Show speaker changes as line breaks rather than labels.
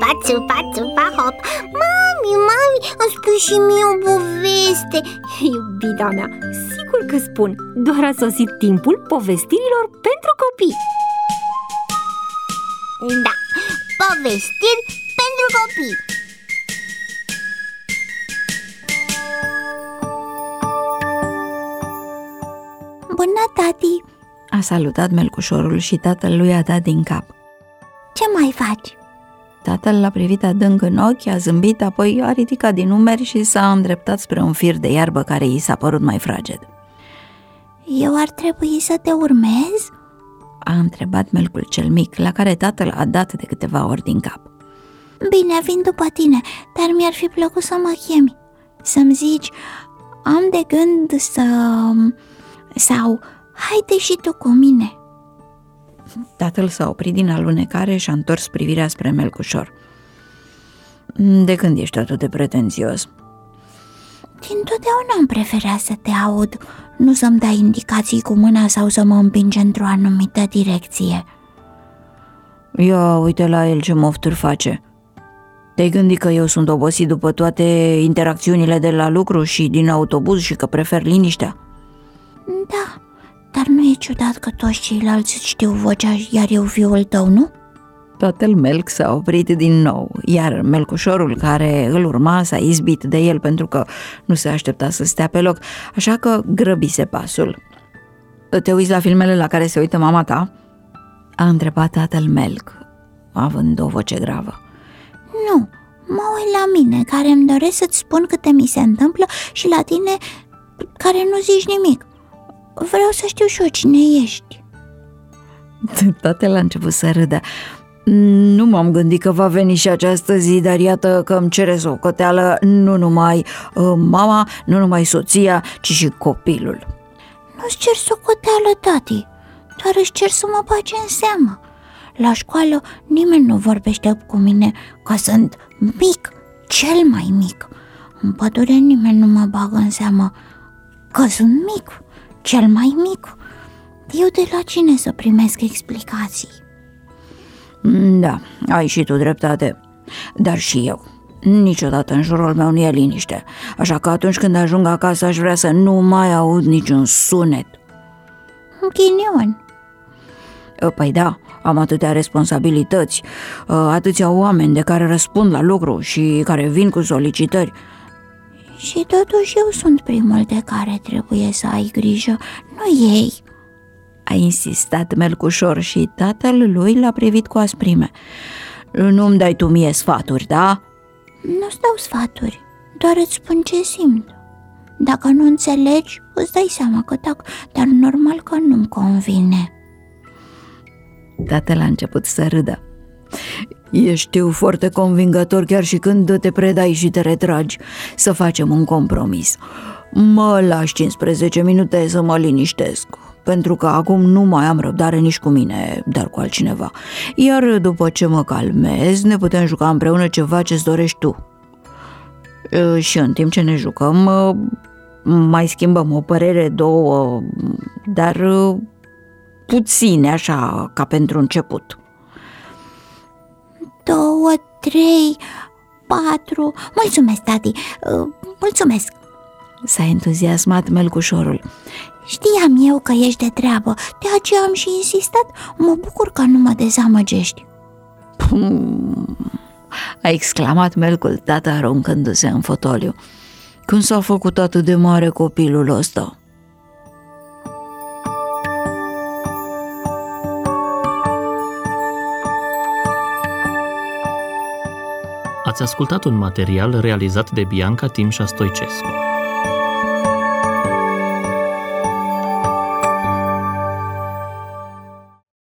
țupa, țupa, țupa, hop. Mami, îmi spui și mie o poveste.
Iubita mea, sigur că spun. Doar a sosit timpul povestirilor pentru copii.
Da, povestiri pentru copii. Bună, tati!
A salutat melcușorul și tatăl lui a dat din cap.
Ce mai faci?
Tatăl l-a privit adânc în ochi, a zâmbit, apoi a ridicat din umeri și s-a îndreptat spre un fir de iarbă care i s-a părut mai fraged.
Eu ar trebui să te urmez?
A întrebat melcul cel mic, la care tatăl a dat de câteva ori din cap.
Bine, vin după tine, dar mi-ar fi plăcut să mă chemi. Să-mi zici, am de gând să... sau, haide și tu cu mine.
Tatăl s-a oprit din alunecare și a întors privirea spre melcușor. De când ești atât de pretențios?
Dintotdeauna am preferat să te aud, nu să-mi dai indicații cu mâna sau să mă împingi într-o anumită direcție.
Ia uite la el ce mofturi face. Te-ai gândit că eu sunt obosit după toate interacțiunile de la lucru și din autobuz și că prefer liniștea?
Da, dar nu e ciudat că toți ceilalți știu vocea, iar eu fiul tău, nu?
Tatăl Melc s-a oprit din nou, iar melcușorul care îl urma s-a izbit de el pentru că nu se aștepta să stea pe loc, așa că grăbise pasul. Te uiți la filmele la care se uită mama ta? A întrebat tatăl Melc, având o voce gravă.
Nu, mă uit la mine, care îmi doresc să-ți spun câte mi se întâmplă și la tine, care nu zici nimic. Vreau să știu și eu cine ești.
Tatăl a început să râdă. Nu m-am gândit că va veni și această zi, dar iată că îmi cere socoteală nu numai mama, nu numai soția, ci și copilul.
Nu-ți cer socoteală, tati, doar își cer să mă bage în seamă. La școală nimeni nu vorbește cu mine că sunt mic, cel mai mic. În pădure nimeni nu mă bagă în seamă că sunt mic, cel mai mic. Eu de la cine să primesc explicații?
Da, ai și tu dreptate, dar și eu. Niciodată în jurul meu nu e liniște, așa că atunci când ajung acasă aș vrea să nu mai aud niciun sunet.
Ghinion.
Păi da, am atâtea responsabilități, atâția oameni de care răspund la lucru și care vin cu solicitări.
Și totuși eu sunt primul de care trebuie să ai grijă, nu ei.
A insistat melcușor și tatăl lui l-a privit cu asprime. Nu-mi dai tu mie sfaturi, da?
Nu-ți dau sfaturi, doar îți spun ce simt. Dacă nu înțelegi, îți dai seama că tac, dar normal că nu-mi convine.
Tatăl a început să râdă. Ești foarte convingător chiar și când te predai și te retragi. Să facem un compromis. Mă lași 15 minute să mă liniștesc, pentru că acum nu mai am răbdare nici cu mine, dar cu altcineva. Iar după ce mă calmez, ne putem juca împreună ceva ce-ți dorești tu. Și în timp ce ne jucăm, mai schimbăm o părere, două, dar puține, așa, ca pentru început.
2, 3, 4... Mulțumesc, tati, mulțumesc.
S-a entuziasmat melcușorul.
Știam eu că ești de treabă, de aceea am și insistat. Mă bucur că nu mă dezamăgești.
A exclamat melcul tată aruncându-se în fotoliu. Când s-a făcut atât de mare copilul ăsta?
Ați ascultat un material realizat de Bianca Timșa Stoicescu.